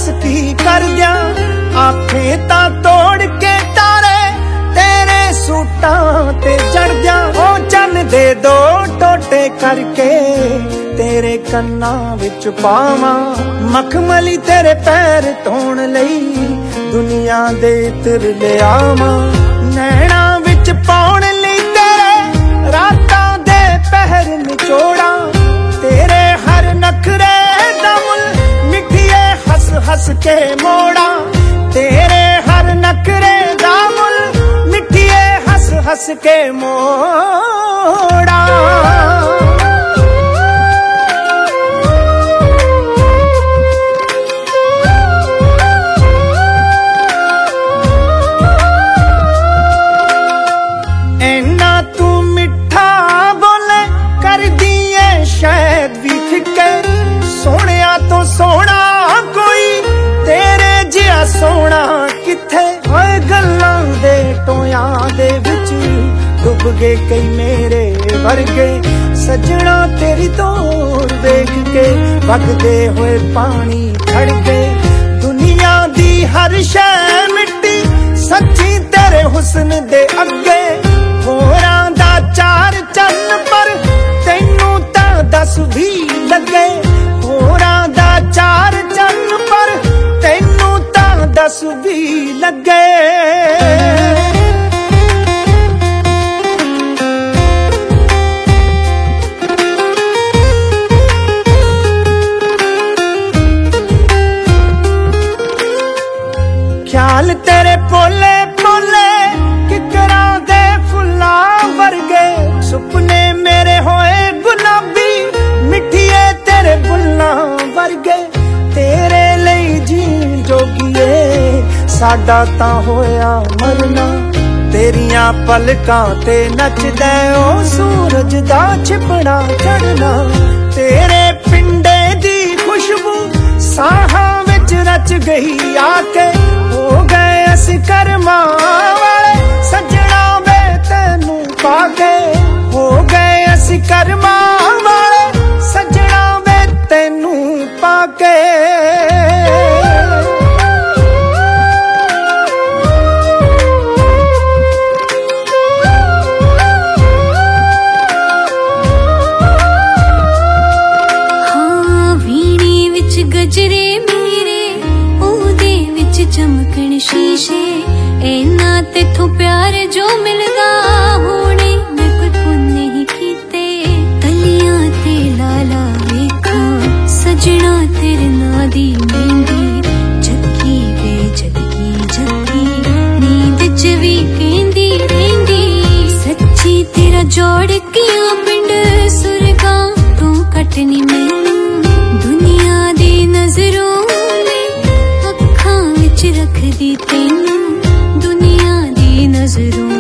की कर दिया आखे ता तोड़ के तारे तेरे सूटां ते चढ़ दिया ओ चन दे दो टोटे करके तेरे कन्ना विच पावां मखमली तेरे पैर धोण लई दुनिया दे इत्र ले आवां नैना विच पाउण लई तेरे रातां दे पहर निचोड़ा तेरे हर नखरे दा मुल मिठिए हस हस के मोड़ा तेरे हर नखरे दा मुल मिठिए हस हस के मोड़ा ऐना तू मिठा बोले कर दिए शायद भी फिके सोहणिया तो सोहना कोई तेरे जिहा सोहना किथे ओए गल्लां दे टोयां दे विच डुब गए कई मेरे वर्गे सजना तेरी तोर देख के वगदे होए पानी खड़ गए दुनिया दी हर शै मिट्टी सच्ची तेरे हुस्न दे अगे होरां दा चार चन्न पर तैनू तां दस भी लगे होरां दा चार चन्न पर तैनू तां दस भी लगे ख्याल तेरे पोले पोले किकरां दे फुल्लां वर्गे सुपने मेरे होए गुलाबी मिठिए तेरे बुल्लां वर्गे तेरे लई जीण जोगिए साडा तां होया मरना तेरियां पलकां ते नचदा ओ सूरज दा छिपड़ा चढ़ना तेरे पिंडे दी खुशबू साहां विच रच गई आके हो गए असीं करमां वाले सजना वे तैनू पाके हो गए असीं करमां वाले सजना वे तैनू पाके गजरे मेरे ओहदे विच चमकण शीशे ऐना तेथों प्यार जो मिलदा होणे मैं कोई पुण्य ही कीते तलियां ते लाला वेखा सजना तेरे नां दी मेहंदी जगी वे जगी जगी नींद च भी कहंदी रहिंदी सच्ची तेरा जोड़ किया पिंड सुरगां तू कटनी मैनू दुनिया दी नजरों ने अखां विच रख दी तैनू दुनिया दी नजरों